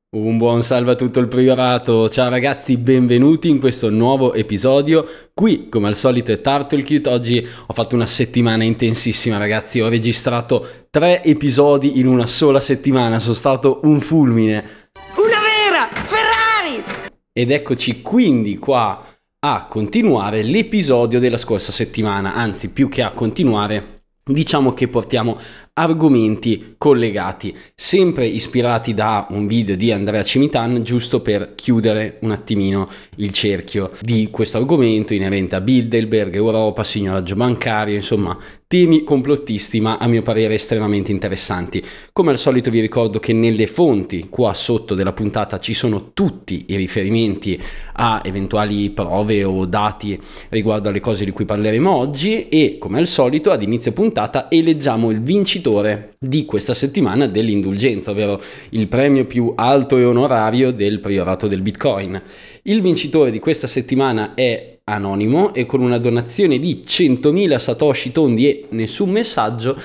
Un buon salve a tutto il priorato, ciao ragazzi, benvenuti in questo nuovo episodio. Qui come al solito è Turtlecute. Oggi ho fatto una settimana intensissima ragazzi, ho registrato 3 episodi in una sola settimana, sono stato un fulmine. Una vera Ferrari! Ed eccoci quindi qua a continuare l'episodio della scorsa settimana, anzi più che a continuare, diciamo che portiamo argomenti collegati, sempre ispirati da un video di Andrea Cimitan, giusto per chiudere un attimino il cerchio di questo argomento inerente a Bilderberg, Europa, signoraggio bancario, insomma temi complottisti ma a mio parere estremamente interessanti. Come al solito vi ricordo che nelle fonti qua sotto della puntata ci sono tutti i riferimenti a eventuali prove o dati riguardo alle cose di cui parleremo oggi e come al solito ad inizio puntata eleggiamo il vincitore di questa settimana dell'indulgenza, ovvero il premio più alto e onorario del priorato del Bitcoin. Il vincitore di questa settimana è anonimo e con una donazione di 100.000 satoshi tondi e nessun messaggio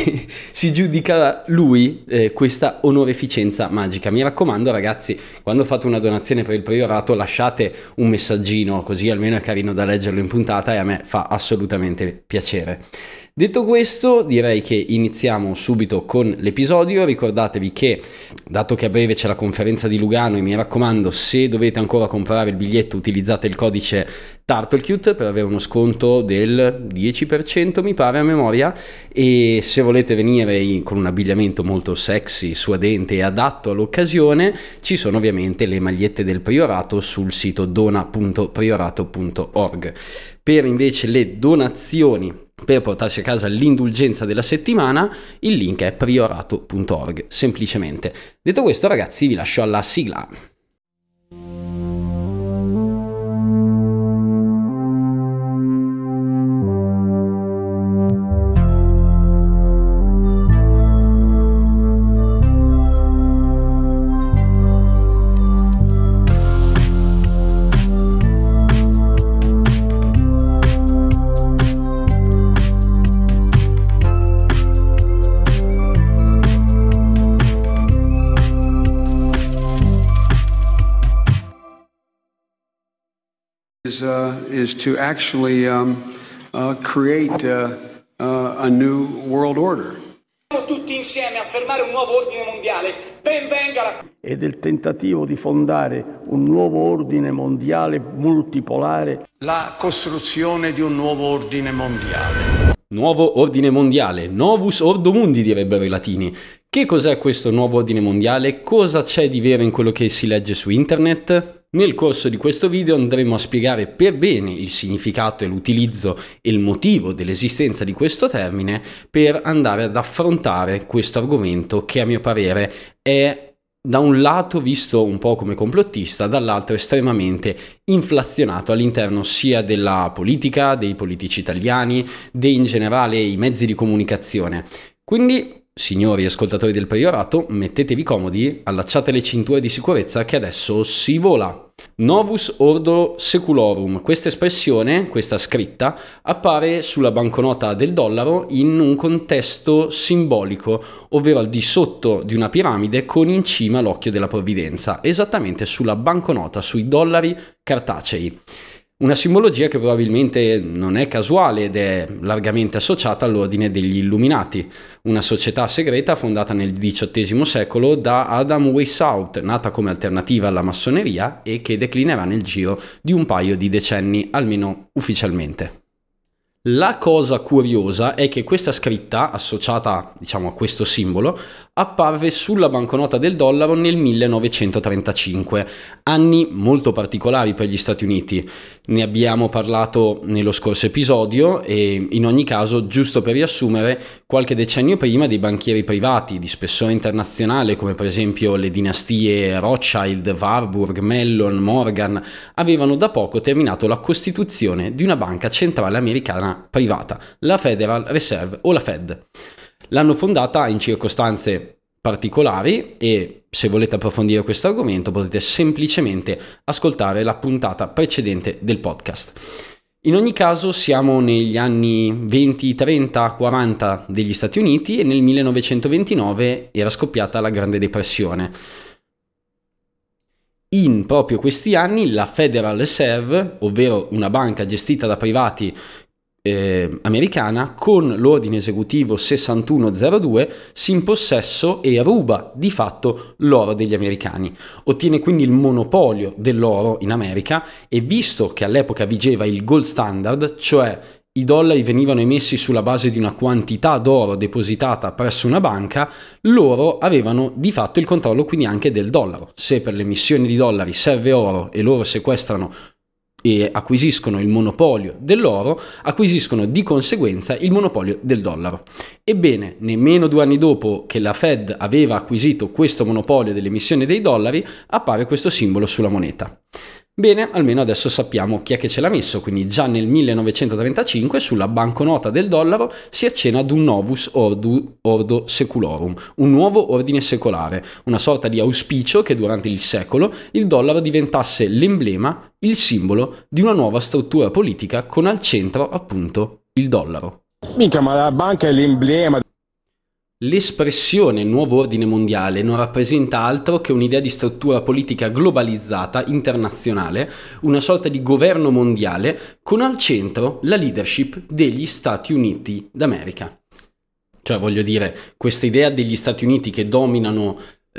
si giudica lui questa onoreficenza magica. Mi raccomando ragazzi, quando fate una donazione per il priorato lasciate un messaggino, così almeno è carino da leggerlo in puntata e a me fa assolutamente piacere. Detto questo, direi che iniziamo subito con l'episodio. Ricordatevi che, dato che a breve c'è la conferenza di Lugano, e mi raccomando, se dovete ancora comprare il biglietto, utilizzate il codice Turtlecute per avere uno sconto del 10%, mi pare a memoria, e se volete venire con un abbigliamento molto sexy, suadente e adatto all'occasione, ci sono ovviamente le magliette del priorato sul sito dona.priorato.org. Per invece le donazioni per portarsi a casa l'indulgenza della settimana, il link è priorato.org, semplicemente. Detto questo ragazzi, vi lascio alla sigla. Is to actually create a new world order. Tutti insieme a fermare un nuovo ordine mondiale. Ben venga la... E del tentativo di fondare un nuovo ordine mondiale multipolare. La costruzione di un nuovo ordine mondiale. Nuovo ordine mondiale, Novus Ordo Mundi direbbero i latini. Che cos'è questo nuovo ordine mondiale? Cosa c'è di vero in quello che si legge su internet? Nel corso di questo video andremo a spiegare per bene il significato e l'utilizzo e il motivo dell'esistenza di questo termine per andare ad affrontare questo argomento che a mio parere è da un lato visto un po' come complottista, dall'altro estremamente inflazionato all'interno sia della politica, dei politici italiani, in generale i mezzi di comunicazione. Quindi signori ascoltatori del priorato, mettetevi comodi, allacciate le cinture di sicurezza che adesso si vola. Novus Ordo Seculorum, questa espressione, questa scritta, appare sulla banconota del dollaro in un contesto simbolico, ovvero al di sotto di una piramide con in cima l'occhio della provvidenza, esattamente sulla banconota, sui dollari cartacei. Una simbologia che probabilmente non è casuale ed è largamente associata all'ordine degli Illuminati, una società segreta fondata nel XVIII secolo da Adam Weishaupt, nata come alternativa alla massoneria e che declinerà nel giro di un paio di decenni, almeno ufficialmente. La cosa curiosa è che questa scritta, associata diciamo a questo simbolo, apparve sulla banconota del dollaro nel 1935, anni molto particolari per gli Stati Uniti. Ne abbiamo parlato nello scorso episodio e in ogni caso, giusto per riassumere, qualche decennio prima dei banchieri privati di spessore internazionale come per esempio le dinastie Rothschild, Warburg, Mellon, Morgan avevano da poco terminato la costituzione di una banca centrale americana privata, la Federal Reserve o la Fed. L'hanno fondata in circostanze particolari e se volete approfondire questo argomento potete semplicemente ascoltare la puntata precedente del podcast. In ogni caso siamo negli anni 20, 30, 40 degli Stati Uniti e nel 1929 era scoppiata la Grande Depressione. in proprio questi anni la Federal Reserve, ovvero una banca gestita da privati americana, con l'ordine esecutivo 6102 si impossessa e ruba di fatto l'oro degli americani. Ottiene quindi il monopolio dell'oro in America e, visto che all'epoca vigeva il gold standard, cioè i dollari venivano emessi sulla base di una quantità d'oro depositata presso una banca, loro avevano di fatto il controllo quindi anche del dollaro. Se per l'emissione di dollari serve oro e loro sequestrano e acquisiscono il monopolio dell'oro, acquisiscono di conseguenza il monopolio del dollaro. Ebbene, nemmeno 2 anni dopo che la Fed aveva acquisito questo monopolio dell'emissione dei dollari, appare questo simbolo sulla moneta. Bene, almeno adesso sappiamo chi è che ce l'ha messo, quindi già nel 1935 sulla banconota del dollaro si accenna ad un novus ordo seculorum, un nuovo ordine secolare, una sorta di auspicio che durante il secolo il dollaro diventasse l'emblema, il simbolo di una nuova struttura politica con al centro appunto il dollaro. Minchia, ma la banca è l'emblema. L'espressione nuovo ordine mondiale non rappresenta altro che un'idea di struttura politica globalizzata, internazionale, una sorta di governo mondiale con al centro la leadership degli Stati Uniti d'America. Cioè, voglio dire, questa idea degli Stati Uniti che dominano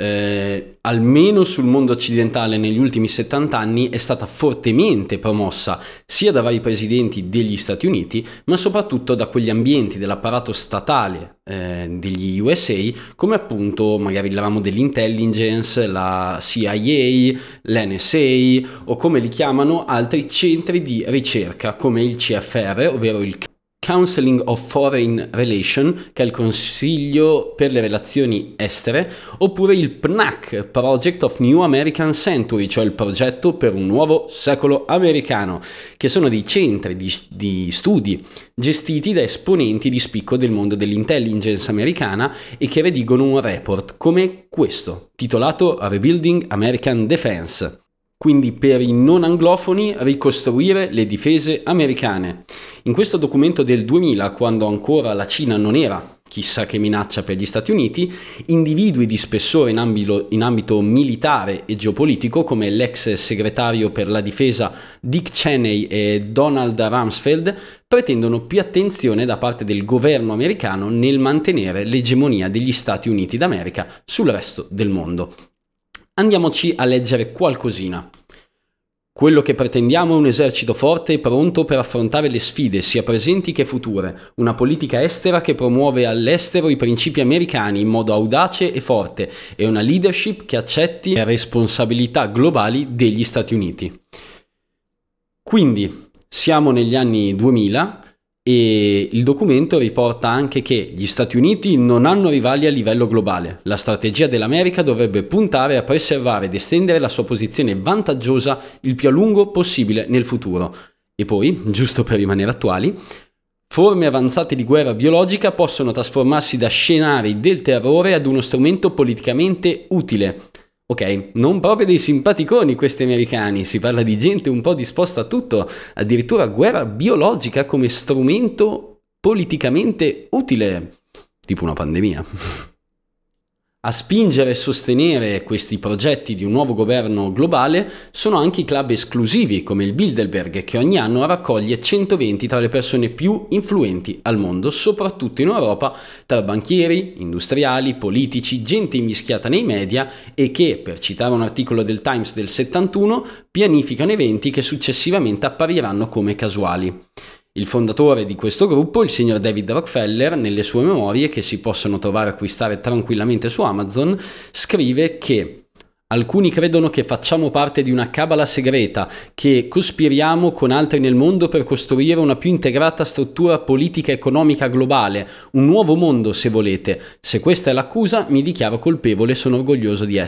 almeno sul mondo occidentale negli ultimi 70 anni è stata fortemente promossa sia da vari presidenti degli Stati Uniti, ma soprattutto da quegli ambienti dell'apparato statale degli USA, come appunto magari il ramo dell'intelligence, la CIA, l'NSA o come li chiamano altri centri di ricerca come il CFR, ovvero il Counseling of Foreign Relations, che è il Consiglio per le Relazioni Estere, oppure il PNAC, Project of New American Century, cioè il progetto per un nuovo secolo americano, che sono dei centri di studi gestiti da esponenti di spicco del mondo dell'intelligence americana e che redigono un report come questo, titolato Rebuilding American Defense. Quindi per i non anglofoni ricostruire le difese americane. In questo documento del 2000, quando ancora la Cina non era chissà che minaccia per gli Stati Uniti, individui di spessore in ambito militare e geopolitico come l'ex segretario per la difesa Dick Cheney e Donald Rumsfeld pretendono più attenzione da parte del governo americano nel mantenere l'egemonia degli Stati Uniti d'America sul resto del mondo. Andiamoci a leggere qualcosina. Quello che pretendiamo è un esercito forte e pronto per affrontare le sfide, sia presenti che future, una politica estera che promuove all'estero i principi americani in modo audace e forte e una leadership che accetti le responsabilità globali degli Stati Uniti. Quindi siamo negli anni 2000 e il documento riporta anche che gli Stati Uniti non hanno rivali a livello globale. La strategia dell'America dovrebbe puntare a preservare ed estendere la sua posizione vantaggiosa il più a lungo possibile nel futuro. E poi, giusto per rimanere attuali, forme avanzate di guerra biologica possono trasformarsi da scenari del terrore ad uno strumento politicamente utile. Ok, non proprio dei simpaticoni questi americani, si parla di gente un po' disposta a tutto, addirittura guerra biologica come strumento politicamente utile, tipo una pandemia. A spingere e sostenere questi progetti di un nuovo governo globale sono anche i club esclusivi come il Bilderberg, che ogni anno raccoglie 120 tra le persone più influenti al mondo, soprattutto in Europa, tra banchieri, industriali, politici, gente immischiata nei media e che, per citare un articolo del Times del 71, pianificano eventi che successivamente appariranno come casuali. Il fondatore di questo gruppo, il signor David Rockefeller, nelle sue memorie, che si possono trovare e acquistare tranquillamente su Amazon, scrive che alcuni credono che facciamo parte di una cabala segreta, che cospiriamo con altri nel mondo per costruire una più integrata struttura politica e economica globale, un nuovo mondo se volete. Se questa è l'accusa, mi dichiaro colpevole e sono orgoglioso di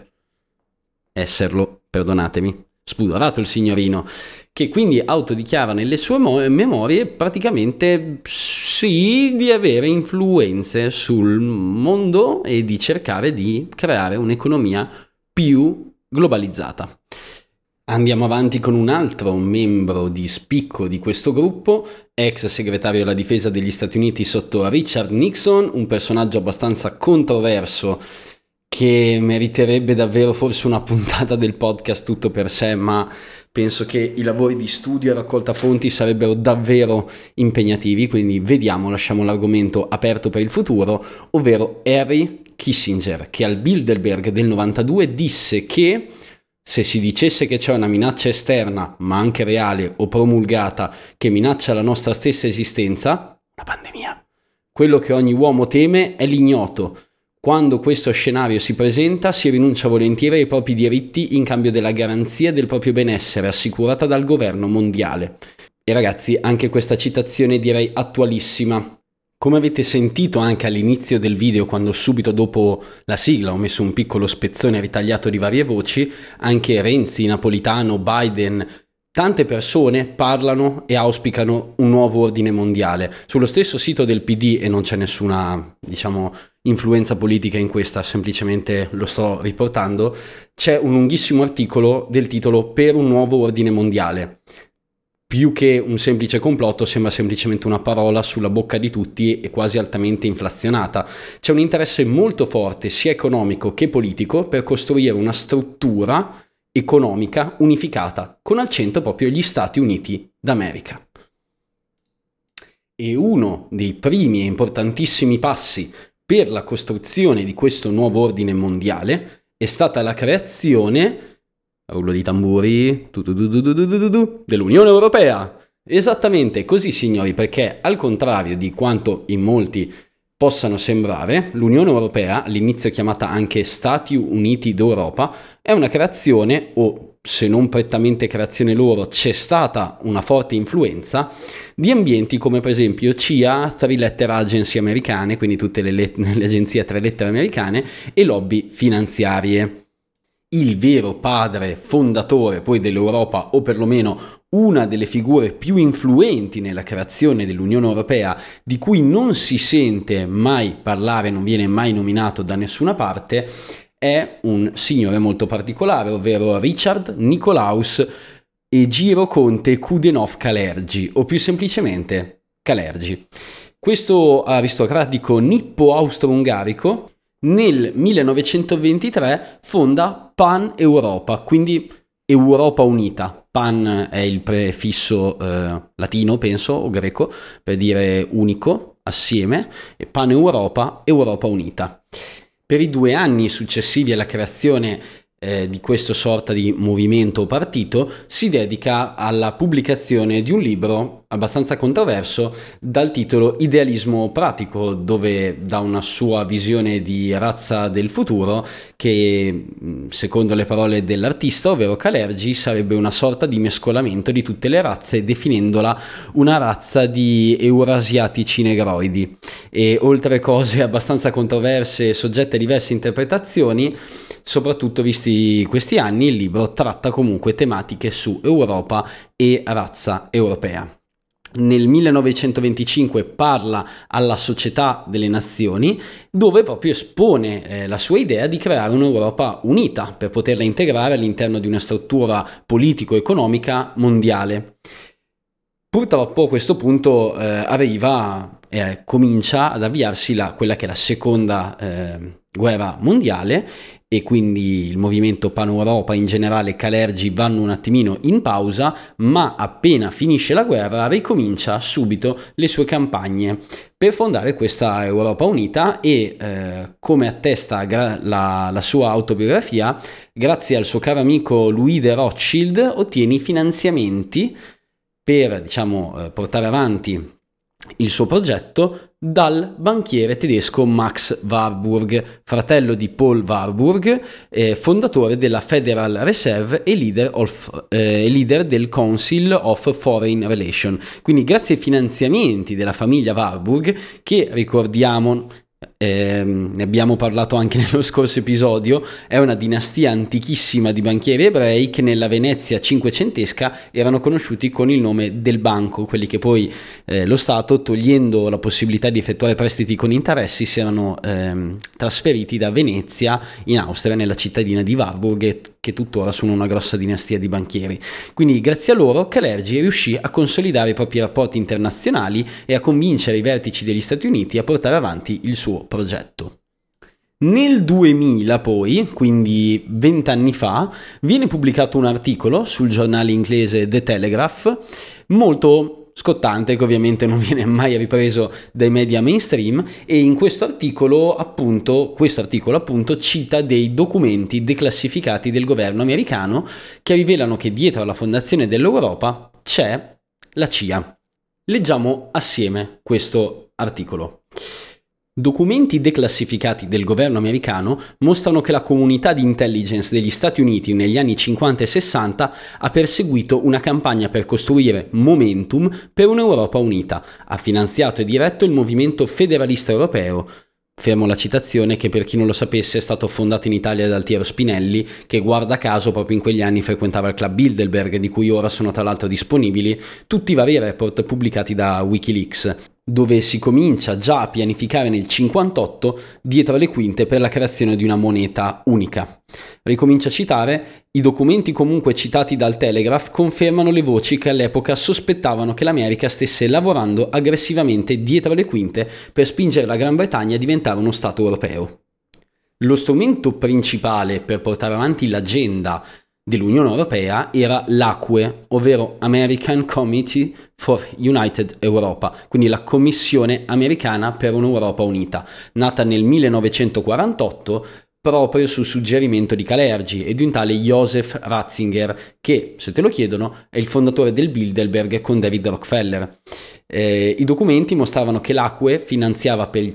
esserlo, perdonatemi. Spudorato il signorino, che quindi autodichiara nelle sue memorie praticamente sì di avere influenze sul mondo e di cercare di creare un'economia più globalizzata. Andiamo avanti con un altro membro di spicco di questo gruppo, ex segretario alla difesa degli Stati Uniti sotto Richard Nixon, un personaggio abbastanza controverso che meriterebbe davvero forse una puntata del podcast tutto per sé, ma penso che i lavori di studio e raccolta fonti sarebbero davvero impegnativi, quindi vediamo, lasciamo l'argomento aperto per il futuro, ovvero Henry Kissinger, che al Bilderberg del 92 disse che se si dicesse che c'è una minaccia esterna, ma anche reale o promulgata, che minaccia la nostra stessa esistenza, una pandemia, quello che ogni uomo teme è l'ignoto. Quando questo scenario si presenta, si rinuncia volentieri ai propri diritti in cambio della garanzia del proprio benessere assicurata dal governo mondiale. E ragazzi, anche questa citazione direi attualissima. Come avete sentito anche all'inizio del video, quando subito dopo la sigla ho messo un piccolo spezzone ritagliato di varie voci, anche Renzi, Napolitano, Biden, tante persone parlano e auspicano un nuovo ordine mondiale. Sullo stesso sito del PD, e non c'è nessuna, influenza politica in questa, semplicemente lo sto riportando, c'è un lunghissimo articolo del titolo "Per un nuovo ordine mondiale". Più che un semplice complotto, sembra semplicemente una parola sulla bocca di tutti e quasi altamente inflazionata. C'è un interesse molto forte, sia economico che politico, per costruire una struttura economica unificata, con al centro proprio gli Stati Uniti d'America. E uno dei primi e importantissimi passi per la costruzione di questo nuovo ordine mondiale è stata la creazione, rullo di tamburi, dell'Unione Europea. Esattamente così, signori, perché al contrario di quanto in molti possano sembrare, l'Unione Europea, all'inizio chiamata anche Stati Uniti d'Europa, è una creazione, o se non prettamente creazione loro, c'è stata una forte influenza di ambienti come per esempio CIA, Three Letter Agency americane, quindi tutte le agenzie a 3 lettere americane, e lobby finanziarie. Il vero padre fondatore poi dell'Europa, o perlomeno una delle figure più influenti nella creazione dell'Unione Europea, di cui non si sente mai parlare, non viene mai nominato da nessuna parte, è un signore molto particolare, ovvero Richard Nicolaus Egiro Conte Kudenov-Kalergi, o più semplicemente Kalergi. Questo aristocratico nippo-austro-ungarico nel 1923 fonda Pan Europa, quindi Europa Unita. Pan è il prefisso latino, penso, o greco, per dire unico, assieme, e Pan Europa, Europa Unita. Per i 2 anni successivi alla creazione di questo sorta di movimento o partito, si dedica alla pubblicazione di un libro abbastanza controverso dal titolo Idealismo pratico, dove dà una sua visione di razza del futuro che, secondo le parole dell'artista, ovvero Kalergi, sarebbe una sorta di mescolamento di tutte le razze, definendola una razza di eurasiatici negroidi. E oltre cose abbastanza controverse e soggette a diverse interpretazioni, soprattutto visti questi anni, il libro tratta comunque tematiche su Europa e razza europea. Nel 1925 parla alla Società delle Nazioni, dove proprio espone la sua idea di creare un'Europa unita per poterla integrare all'interno di una struttura politico-economica mondiale. Purtroppo a questo punto comincia ad avviarsi quella che è la seconda guerra mondiale, e quindi il movimento Pan-Europa in generale, Kalergi, vanno un attimino in pausa, ma appena finisce la guerra ricomincia subito le sue campagne per fondare questa Europa unita e, come attesta la sua autobiografia, grazie al suo caro amico Louis de Rothschild ottiene i finanziamenti per, portare avanti il suo progetto dal banchiere tedesco Max Warburg, fratello di Paul Warburg, fondatore della Federal Reserve e leader del Council of Foreign Relations. Quindi grazie ai finanziamenti della famiglia Warburg, che ricordiamo, ne abbiamo parlato anche nello scorso episodio, è una dinastia antichissima di banchieri ebrei che nella Venezia cinquecentesca erano conosciuti con il nome del banco, quelli che poi lo Stato, togliendo la possibilità di effettuare prestiti con interessi, si erano trasferiti da Venezia in Austria, nella cittadina di Warburg, che tuttora sono una grossa dinastia di banchieri. Quindi grazie a loro Kalergi riuscì a consolidare i propri rapporti internazionali e a convincere i vertici degli Stati Uniti a portare avanti il suo progetto. Nel 2000 poi, quindi 20 anni fa, viene pubblicato un articolo sul giornale inglese The Telegraph, molto scottante, che ovviamente non viene mai ripreso dai media mainstream, e in questo articolo appunto cita dei documenti declassificati del governo americano che rivelano che dietro alla fondazione dell'Europa c'è la CIA. Leggiamo assieme questo articolo. Documenti declassificati del governo americano mostrano che la comunità di intelligence degli Stati Uniti negli anni 50 e 60 ha perseguito una campagna per costruire momentum per un'Europa unita, ha finanziato e diretto il movimento federalista europeo. Fermo la citazione, che per chi non lo sapesse è stato fondato in Italia da Altiero Spinelli, che guarda caso proprio in quegli anni frequentava il Club Bilderberg, di cui ora sono tra l'altro disponibili tutti i vari report pubblicati da Wikileaks, dove si comincia già a pianificare nel 58 dietro le quinte per la creazione di una moneta unica. Ricomincio a citare: i documenti comunque citati dal Telegraph confermano le voci che all'epoca sospettavano che l'America stesse lavorando aggressivamente dietro le quinte per spingere la Gran Bretagna a diventare uno Stato europeo. Lo strumento principale per portare avanti l'agenda dell'Unione Europea era l'ACUE, ovvero American Committee for United Europa, quindi la Commissione Americana per un'Europa Unita, nata nel 1948 proprio sul suggerimento di Kalergi e di un tale Joseph Ratzinger, che, se te lo chiedono, è il fondatore del Bilderberg con David Rockefeller. I documenti mostravano che l'ACUE finanziava per il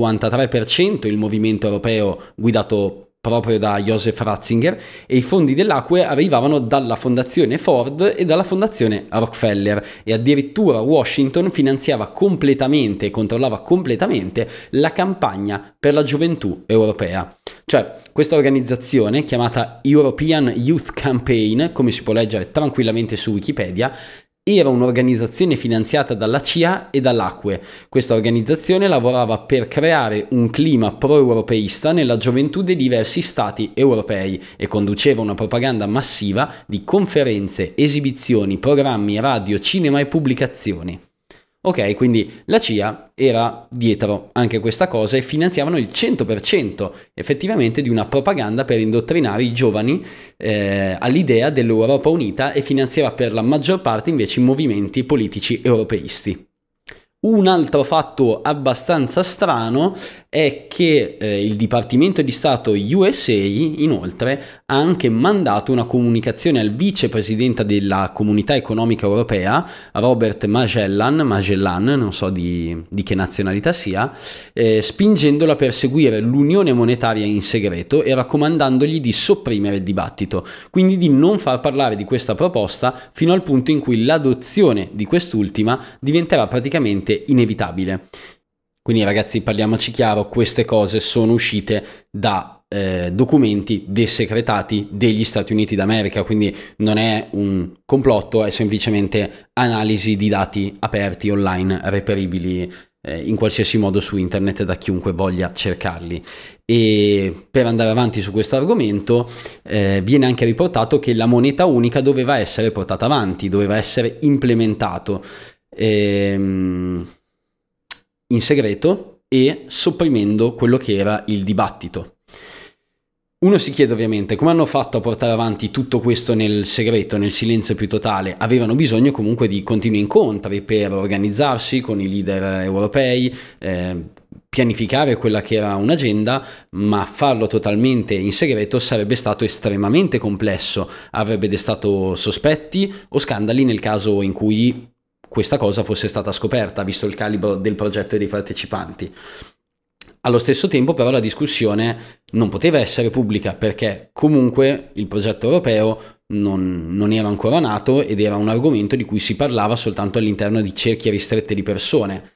53% il movimento europeo guidato proprio da Joseph Ratzinger, e i fondi dell'ACUE arrivavano dalla fondazione Ford e dalla fondazione Rockefeller, e addirittura Washington finanziava completamente e controllava completamente la campagna per la gioventù europea. Cioè, questa organizzazione, chiamata European Youth Campaign, come si può leggere tranquillamente su Wikipedia, era un'organizzazione finanziata dalla CIA e dall'ACUE. Questa organizzazione lavorava per creare un clima pro-europeista nella gioventù dei diversi stati europei e conduceva una propaganda massiva di conferenze, esibizioni, programmi, radio, cinema e pubblicazioni. Ok, quindi la CIA era dietro anche questa cosa e finanziavano il 100% effettivamente di una propaganda per indottrinare i giovani all'idea dell'Europa unita, e finanziava per la maggior parte invece i movimenti politici europeisti. Un altro fatto abbastanza strano è che il Dipartimento di Stato USA, inoltre, ha anche mandato una comunicazione al vicepresidente della Comunità Economica Europea, Robert Magellan, non so di che nazionalità sia, spingendolo a perseguire l'unione monetaria in segreto e raccomandandogli di sopprimere il dibattito, quindi di non far parlare di questa proposta fino al punto in cui l'adozione di quest'ultima diventerà praticamente inevitabile. Quindi ragazzi, parliamoci chiaro, queste cose sono uscite da documenti desecretati degli Stati Uniti d'America, quindi non è un complotto, è semplicemente analisi di dati aperti online, reperibili in qualsiasi modo su internet da chiunque voglia cercarli. E per andare avanti su questo argomento viene anche riportato che la moneta unica doveva essere portata avanti, doveva essere implementato in segreto e sopprimendo quello che era il dibattito. Uno si chiede ovviamente come hanno fatto a portare avanti tutto questo nel segreto, nel silenzio più totale. Avevano bisogno comunque di continui incontri per organizzarsi con i leader europei, pianificare quella che era un'agenda, ma farlo totalmente in segreto sarebbe stato estremamente complesso, avrebbe destato sospetti o scandali nel caso in cui questa cosa fosse stata scoperta, visto il calibro del progetto e dei partecipanti. Allo stesso tempo però la discussione non poteva essere pubblica, perché comunque il progetto europeo non era ancora nato ed era un argomento di cui si parlava soltanto all'interno di cerchie ristrette di persone,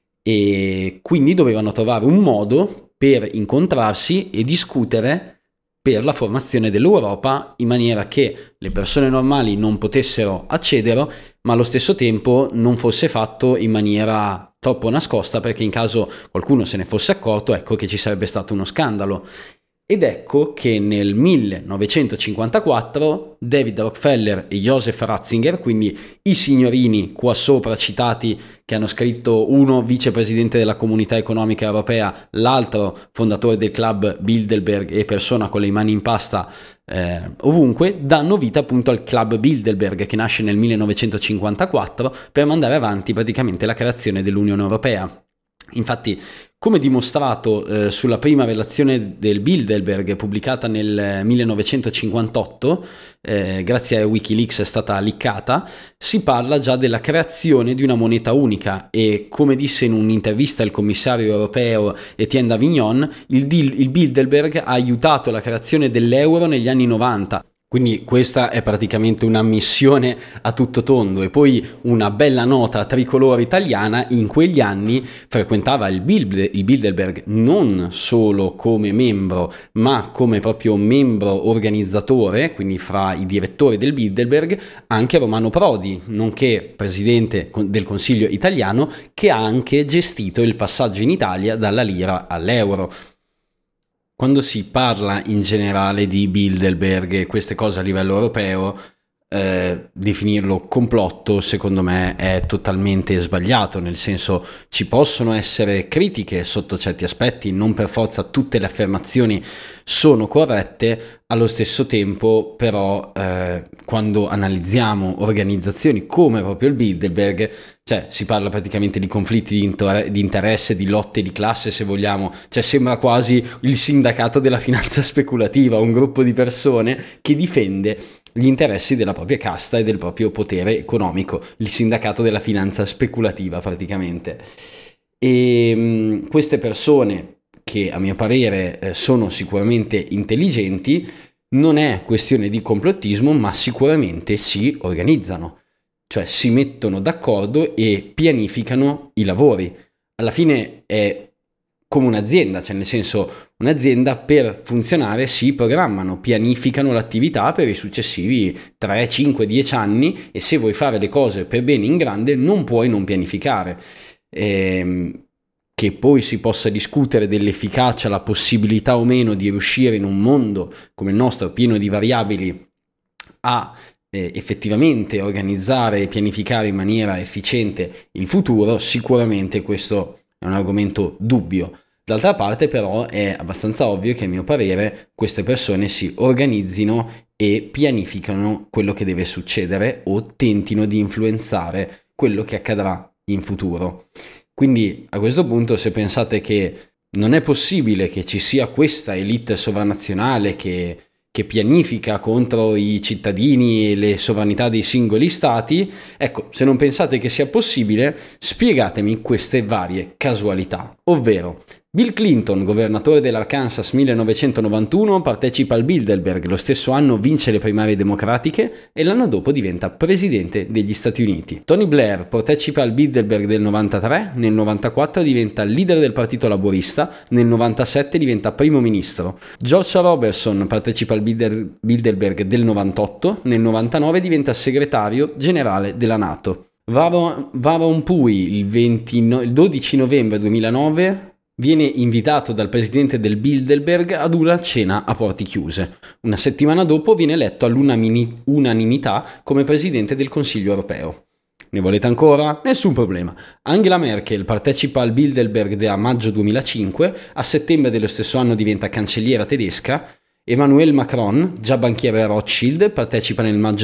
e quindi dovevano trovare un modo per incontrarsi e discutere per la formazione dell'Europa, in maniera che le persone normali non potessero accedere, ma allo stesso tempo non fosse fatto in maniera troppo nascosta, perché in caso qualcuno se ne fosse accorto, ecco che ci sarebbe stato uno scandalo. Ed ecco che nel 1954 David Rockefeller e Joseph Ratzinger, quindi i signorini qua sopra citati, che hanno scritto, uno vicepresidente della Comunità Economica Europea, l'altro fondatore del club Bilderberg e persona con le mani in pasta ovunque, danno vita appunto al club Bilderberg, che nasce nel 1954 per mandare avanti praticamente la creazione dell'Unione Europea. Infatti, come dimostrato sulla prima relazione del Bilderberg pubblicata nel 1958, grazie a Wikileaks è stata leakata, si parla già della creazione di una moneta unica e, come disse in un'intervista il commissario europeo Etienne Davignon, il Bilderberg ha aiutato la creazione dell'euro negli anni 90. Quindi questa è praticamente una missione a tutto tondo. E poi una bella nota tricolore italiana: in quegli anni frequentava il Bilderberg non solo come membro, ma come proprio membro organizzatore, quindi fra i direttori del Bilderberg, anche Romano Prodi, nonché presidente del Consiglio italiano, che ha anche gestito il passaggio in Italia dalla lira all'euro. Quando si parla in generale di Bilderberg e queste cose a livello europeo, definirlo complotto secondo me è totalmente sbagliato, nel senso, ci possono essere critiche sotto certi aspetti, non per forza tutte le affermazioni sono corrette. Allo stesso tempo però quando analizziamo organizzazioni come proprio il Bilderberg, cioè si parla praticamente di conflitti di interesse, di lotte di classe, se vogliamo, cioè sembra quasi il sindacato della finanza speculativa, un gruppo di persone che difende gli interessi della propria casta e del proprio potere economico, il sindacato della finanza speculativa praticamente. E queste persone, che a mio parere sono sicuramente intelligenti, non è questione di complottismo, ma sicuramente si organizzano, cioè si mettono d'accordo e pianificano i lavori. Alla fine è come un'azienda, cioè nel senso, un'azienda per funzionare si programmano, pianificano l'attività per i successivi 3, 5, 10 anni, e se vuoi fare le cose per bene in grande non puoi non pianificare. Che poi si possa discutere dell'efficacia, la possibilità o meno di riuscire in un mondo come il nostro, pieno di variabili, a effettivamente organizzare e pianificare in maniera efficiente il futuro, sicuramente questo è un argomento dubbio. D'altra parte però è abbastanza ovvio che, a mio parere, queste persone si organizzino e pianificano quello che deve succedere o tentino di influenzare quello che accadrà in futuro. Quindi a questo punto, se pensate che non è possibile che ci sia questa elite sovranazionale che pianifica contro i cittadini e le sovranità dei singoli stati, ecco, se non pensate che sia possibile, spiegatemi queste varie casualità. Ovvero, Bill Clinton, governatore dell'Arkansas 1991, partecipa al Bilderberg, lo stesso anno vince le primarie democratiche e l'anno dopo diventa presidente degli Stati Uniti. Tony Blair partecipa al Bilderberg del 93, nel 94 diventa leader del Partito Laburista, nel 97 diventa primo ministro. George Robertson partecipa al Bilderberg del 98, nel 99 diventa segretario generale della NATO. Varon Pui il 12 novembre 2009 viene invitato dal presidente del Bilderberg ad una cena a porte chiuse. Una settimana dopo viene eletto all'unanimità come presidente del Consiglio europeo. Ne volete ancora? Nessun problema. Angela Merkel partecipa al Bilderberg a maggio 2005, a settembre dello stesso anno diventa cancelliera tedesca. Emmanuel Macron, già banchiere Rothschild, partecipa nel maggio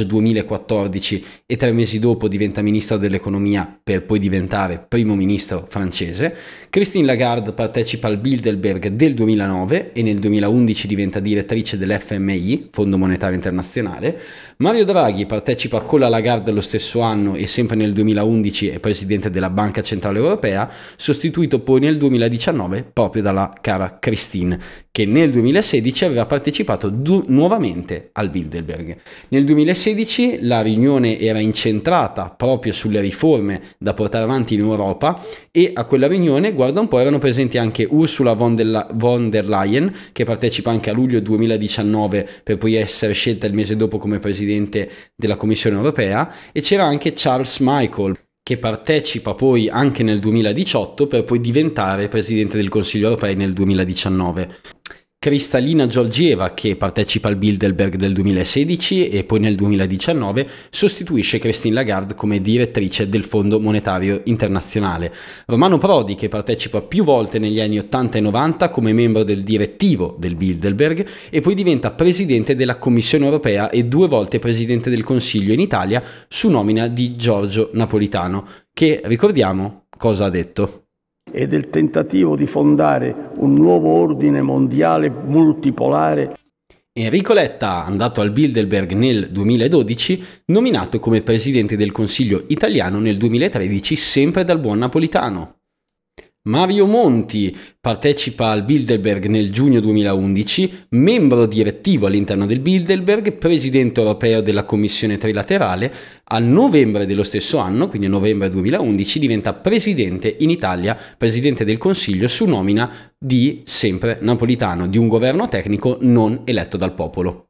2014 e 3 mesi dopo diventa ministro dell'economia per poi diventare primo ministro francese. Christine Lagarde partecipa al Bilderberg del 2009 e nel 2011 diventa direttrice dell'FMI, Fondo Monetario Internazionale. Mario Draghi partecipa con la Lagarde lo stesso anno e sempre nel 2011 è presidente della Banca Centrale Europea, sostituito poi nel 2019 proprio dalla cara Christine, che nel 2016 aveva partecipato nuovamente al Bilderberg. Nel 2016 la riunione era incentrata proprio sulle riforme da portare avanti in Europa e a quella riunione, guarda un po', erano presenti anche Ursula von der Leyen, che partecipa anche a luglio 2019 per poi essere scelta il mese dopo come presidente della Commissione Europea, e c'era anche Charles Michel, che partecipa poi anche nel 2018 per poi diventare presidente del Consiglio Europeo nel 2019. Kristalina Georgieva, che partecipa al Bilderberg del 2016 e poi nel 2019 sostituisce Christine Lagarde come direttrice del Fondo Monetario Internazionale. Romano Prodi, che partecipa più volte negli anni 80 e 90 come membro del direttivo del Bilderberg e poi diventa presidente della Commissione Europea e 2 volte presidente del Consiglio in Italia su nomina di Giorgio Napolitano, che, ricordiamo, cosa ha detto? E del tentativo di fondare un nuovo ordine mondiale multipolare. Enrico Letta, andato al Bilderberg nel 2012, nominato come presidente del Consiglio italiano nel 2013 sempre dal buon Napolitano. Mario Monti partecipa al Bilderberg nel giugno 2011, membro direttivo all'interno del Bilderberg, presidente europeo della Commissione Trilaterale. A novembre dello stesso anno, quindi a novembre 2011, diventa presidente in Italia, presidente del Consiglio su nomina di sempre Napolitano, di un governo tecnico non eletto dal popolo.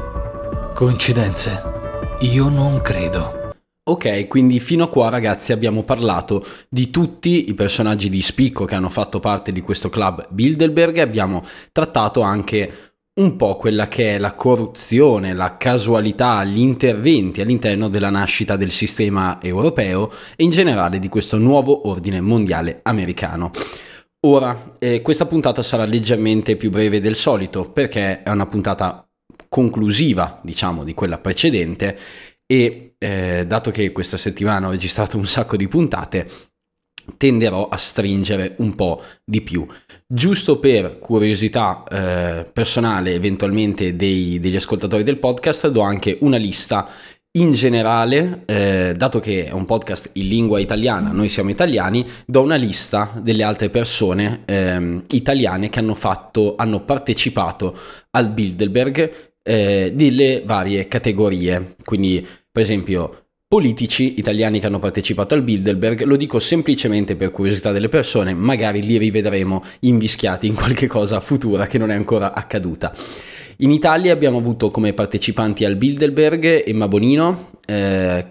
Coincidenze? Io non credo. Ok, quindi fino a qua ragazzi abbiamo parlato di tutti i personaggi di spicco che hanno fatto parte di questo club Bilderberg, abbiamo trattato anche un po' quella che è la corruzione, la casualità, gli interventi all'interno della nascita del sistema europeo e in generale di questo nuovo ordine mondiale americano. Ora, questa puntata sarà leggermente più breve del solito perché è una puntata conclusiva, diciamo, di quella precedente e dato che questa settimana ho registrato un sacco di puntate, tenderò a stringere un po' di più. Giusto per curiosità personale eventualmente degli ascoltatori del podcast, do anche una lista in generale, dato che è un podcast in lingua italiana, noi siamo italiani, do una lista delle altre persone italiane che hanno partecipato al Bilderberg delle varie categorie, quindi per esempio politici italiani che hanno partecipato al Bilderberg. Lo dico semplicemente per curiosità delle persone, magari li rivedremo invischiati in qualche cosa futura che non è ancora accaduta. In Italia abbiamo avuto come partecipanti al Bilderberg Emma Bonino, che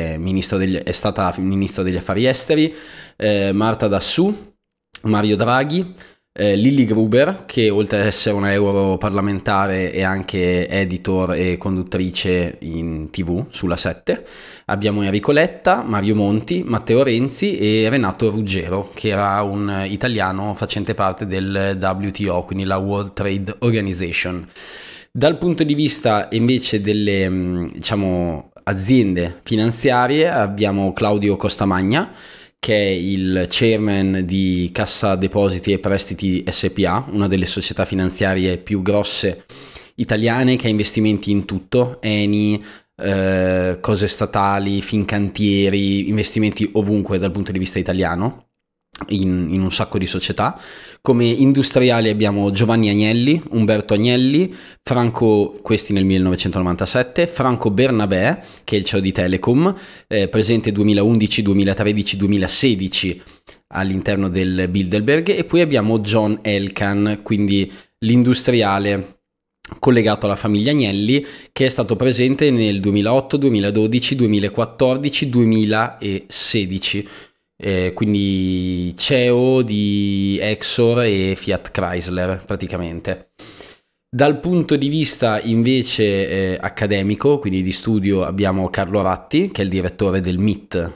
è stata ministro degli affari esteri, Marta Dassù, Mario Draghi, Lily Gruber, che oltre ad essere una europarlamentare è anche editor e conduttrice in TV sulla 7. Abbiamo Enrico Letta, Mario Monti, Matteo Renzi e Renato Ruggero, che era un italiano facente parte del WTO, quindi la World Trade Organization. Dal punto di vista invece delle aziende finanziarie abbiamo Claudio Costamagna, che è il chairman di Cassa Depositi e Prestiti SPA, una delle società finanziarie più grosse italiane che ha investimenti in tutto, Eni, cose statali, Fincantieri, investimenti ovunque dal punto di vista italiano, in un sacco di società. Come industriali abbiamo Giovanni Agnelli, Umberto Agnelli, questi nel 1997, Franco Bernabé, che è il CEO di Telecom, presente 2011, 2013, 2016 all'interno del Bilderberg, e poi abbiamo John Elkann, quindi l'industriale collegato alla famiglia Agnelli, che è stato presente nel 2008, 2012, 2014, 2016. Quindi CEO di Exor e Fiat Chrysler praticamente. Dal punto di vista invece accademico, quindi di studio, abbiamo Carlo Ratti, che è il direttore del MIT,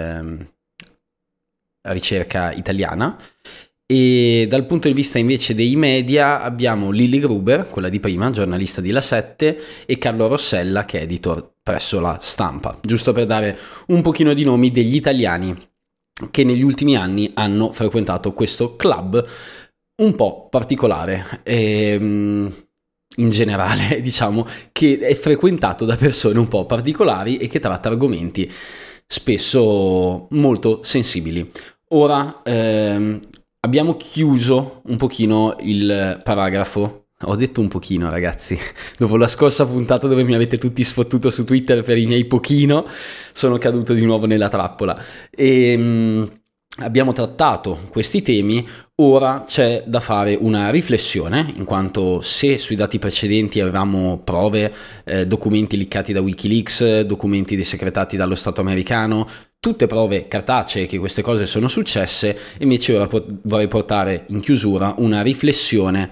ricerca italiana, e dal punto di vista invece dei media abbiamo Lily Gruber, quella di prima, giornalista di La 7, e Carlo Rossella, che è editor presso La Stampa, giusto per dare un pochino di nomi degli italiani che negli ultimi anni hanno frequentato questo club un po' particolare, in generale diciamo che è frequentato da persone un po' particolari e che tratta argomenti spesso molto sensibili. Ora abbiamo chiuso un pochino il paragrafo. Ho detto un pochino, ragazzi, dopo la scorsa puntata dove mi avete tutti sfottuto su Twitter per i miei pochino, sono caduto di nuovo nella trappola e abbiamo trattato questi temi. Ora c'è da fare una riflessione, in quanto se sui dati precedenti avevamo prove, documenti leakati da Wikileaks, documenti desecretati dallo Stato americano, tutte prove cartacee che queste cose sono successe, invece ora vorrei portare in chiusura una riflessione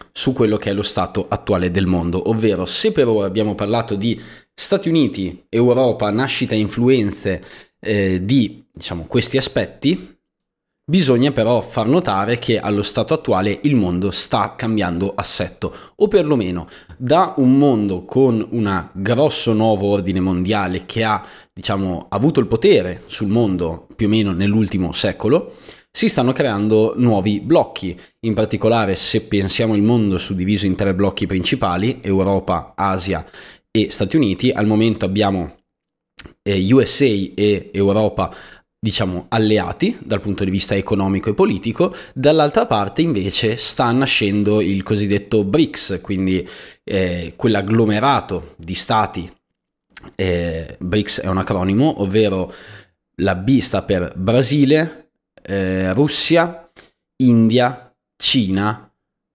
su quello che è lo stato attuale del mondo, ovvero se per ora abbiamo parlato di Stati Uniti, Europa, nascita e influenze di questi aspetti, bisogna però far notare che allo stato attuale il mondo sta cambiando assetto, o perlomeno da un mondo con un grosso nuovo ordine mondiale che ha avuto il potere sul mondo più o meno nell'ultimo secolo, si stanno creando nuovi blocchi. In particolare, se pensiamo il mondo suddiviso in 3 blocchi principali, Europa, Asia e Stati Uniti, al momento abbiamo USA e Europa alleati dal punto di vista economico e politico. Dall'altra parte invece sta nascendo il cosiddetto BRICS, quindi quell'agglomerato di stati. BRICS è un acronimo, ovvero la B sta per Brasile, Russia, India, Cina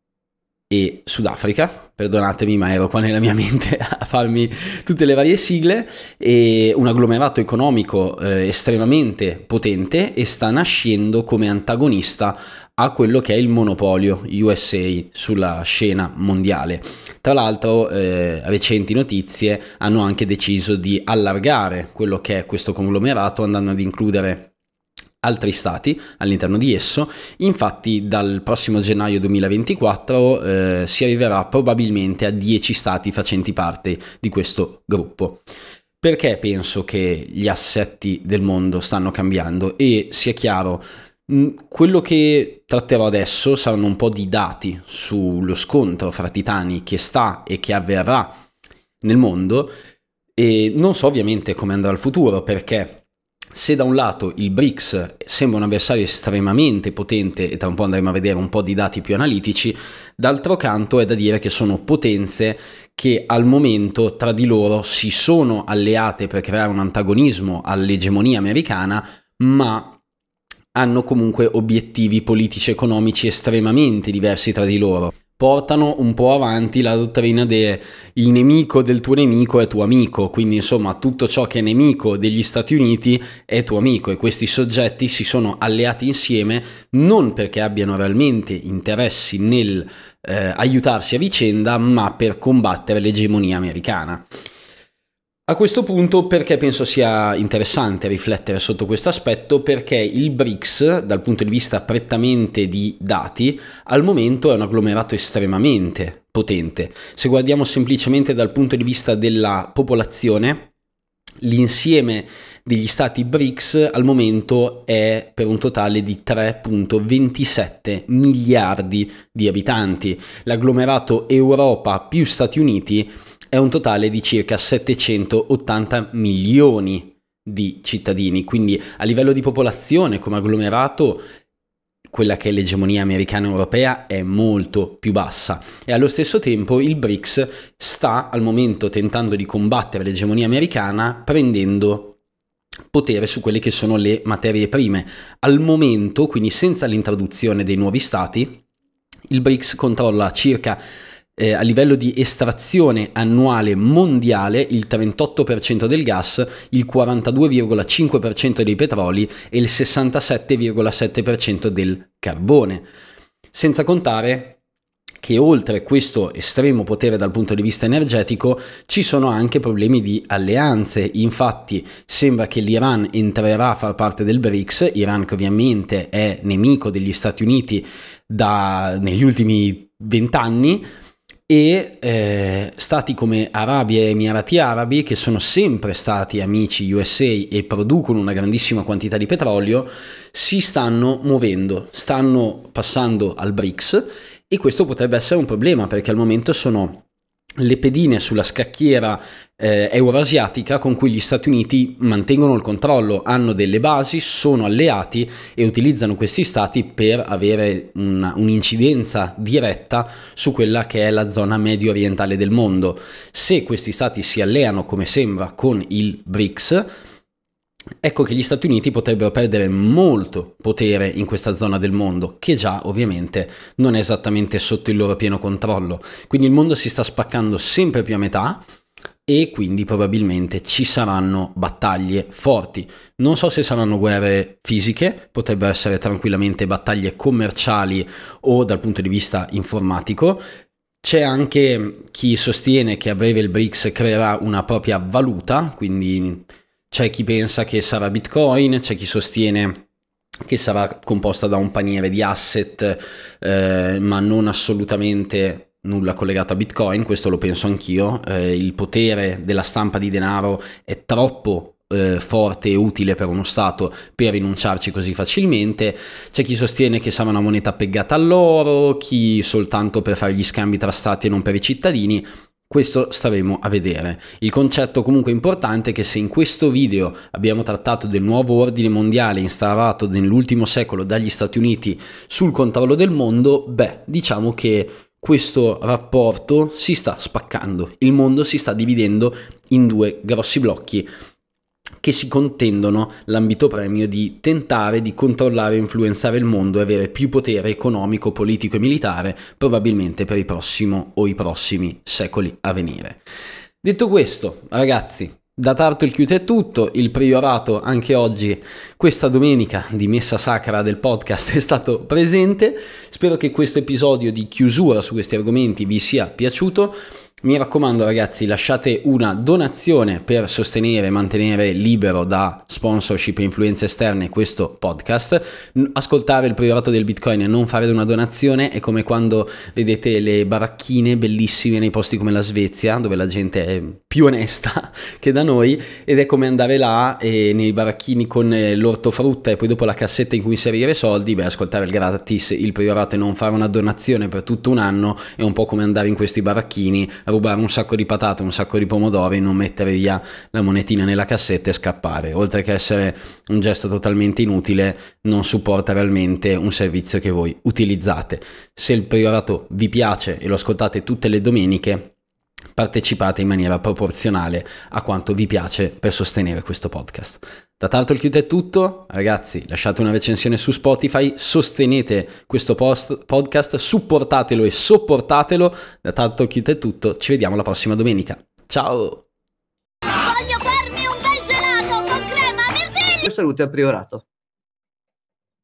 e Sudafrica. Perdonatemi, ma ero qua nella mia mente a farmi tutte le varie sigle. È un agglomerato economico estremamente potente e sta nascendo come antagonista a quello che è il monopolio USA sulla scena mondiale. Tra l'altro recenti notizie hanno anche deciso di allargare quello che è questo conglomerato, andando ad includere altri stati all'interno di esso. Infatti dal prossimo gennaio 2024 si arriverà probabilmente a 10 stati facenti parte di questo gruppo. Perché penso che gli assetti del mondo stanno cambiando? E sia chiaro, quello che tratterò adesso saranno un po' di dati sullo scontro fra titani che sta e che avverrà nel mondo, e non so ovviamente come andrà il futuro, perché se da un lato il BRICS sembra un avversario estremamente potente, e tra un po' andremo a vedere un po' di dati più analitici, d'altro canto è da dire che sono potenze che al momento tra di loro si sono alleate per creare un antagonismo all'egemonia americana, ma hanno comunque obiettivi politici e economici estremamente diversi tra di loro. Portano un po' avanti la dottrina il nemico del tuo nemico è tuo amico, quindi insomma tutto ciò che è nemico degli Stati Uniti è tuo amico, e questi soggetti si sono alleati insieme non perché abbiano realmente interessi nel aiutarsi a vicenda, ma per combattere l'egemonia americana. A questo punto, perché penso sia interessante riflettere sotto questo aspetto? Perché il BRICS, dal punto di vista prettamente di dati, al momento è un agglomerato estremamente potente. Se guardiamo semplicemente dal punto di vista della popolazione, l'insieme degli stati BRICS al momento è per un totale di 3,27 miliardi di abitanti. L'agglomerato Europa più Stati Uniti è un totale di circa 780 milioni di cittadini, quindi a livello di popolazione come agglomerato quella che è l'egemonia americana e europea è molto più bassa, e allo stesso tempo il BRICS sta al momento tentando di combattere l'egemonia americana prendendo potere su quelle che sono le materie prime. Al momento, quindi senza l'introduzione dei nuovi stati, il BRICS controlla circa a livello di estrazione annuale mondiale il 38% del gas, il 42,5% dei petroli e il 67,7% del carbone. Senza contare che oltre questo estremo potere dal punto di vista energetico ci sono anche problemi di alleanze. Infatti sembra che l'Iran entrerà a far parte del BRICS, Iran che ovviamente è nemico degli Stati Uniti negli ultimi 20 anni, e stati come Arabia e Emirati Arabi, che sono sempre stati amici USA e producono una grandissima quantità di petrolio, si stanno muovendo, stanno passando al BRICS, e questo potrebbe essere un problema perché al momento sono le pedine sulla scacchiera euroasiatica con cui gli Stati Uniti mantengono il controllo, hanno delle basi, sono alleati e utilizzano questi stati per avere un'incidenza diretta su quella che è la zona medio orientale del mondo. Se questi stati si alleano, come sembra, con il BRICS, ecco che gli Stati Uniti potrebbero perdere molto potere in questa zona del mondo, che già ovviamente non è esattamente sotto il loro pieno controllo. Quindi il mondo si sta spaccando sempre più a metà, e quindi probabilmente ci saranno battaglie forti. Non so se saranno guerre fisiche, potrebbero essere tranquillamente battaglie commerciali o dal punto di vista informatico, C'è anche chi sostiene che a breve il BRICS creerà una propria valuta, quindi c'è chi pensa che sarà Bitcoin, c'è chi sostiene che sarà composta da un paniere di asset, ma non assolutamente nulla collegato a Bitcoin. Questo lo penso anch'io. Il potere della stampa di denaro è troppo forte e utile per uno Stato per rinunciarci così facilmente. C'è chi sostiene che sarà una moneta appegata all'oro, chi soltanto per fare gli scambi tra Stati e non per i cittadini. Questo staremo a vedere. Il concetto comunque importante è che se in questo video abbiamo trattato del nuovo ordine mondiale instaurato nell'ultimo secolo dagli Stati Uniti sul controllo del mondo, diciamo che questo rapporto si sta spaccando, il mondo si sta dividendo in due grossi blocchi che si contendono l'ambito premio di tentare di controllare e influenzare il mondo e avere più potere economico, politico e militare probabilmente per i prossimi secoli a venire. Detto questo, ragazzi, da Tartu il Chiuto è tutto. Il priorato anche oggi, questa domenica di messa sacra del podcast, è stato presente. Spero che questo episodio di chiusura su questi argomenti vi sia piaciuto. Mi raccomando ragazzi, lasciate una donazione per sostenere e mantenere libero da sponsorship e influenze esterne questo podcast. Ascoltare il priorato del Bitcoin e non fare una donazione è come quando vedete le baracchine bellissime nei posti come la Svezia, dove la gente è più onesta che da noi, ed è come andare là e nei baracchini con l'ortofrutta e poi dopo la cassetta in cui inserire soldi. Ascoltare il gratis il priorato e non fare una donazione per tutto un anno è un po' come andare in questi baracchini, rubare un sacco di patate, un sacco di pomodori, non mettere via la monetina nella cassetta e scappare. Oltre che essere un gesto totalmente inutile, non supporta realmente un servizio che voi utilizzate. Se il priorato vi piace e lo ascoltate tutte le domeniche, partecipate in maniera proporzionale a quanto vi piace per sostenere questo podcast. Da Tartu il Chiuto è tutto, ragazzi, lasciate una recensione su Spotify, sostenete questo podcast, supportatelo e sopportatelo. Da Tartu il Chiuto è tutto, ci vediamo la prossima domenica. Ciao! Voglio farmi un bel gelato con crema, mirtilli! Salute al priorato.